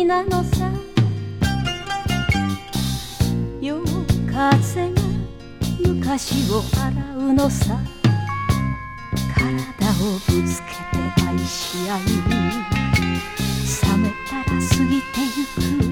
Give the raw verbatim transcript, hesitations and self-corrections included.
なのさ。夜風が昔を洗うのさ。体をぶつけて愛し合い、冷めたら過ぎてゆく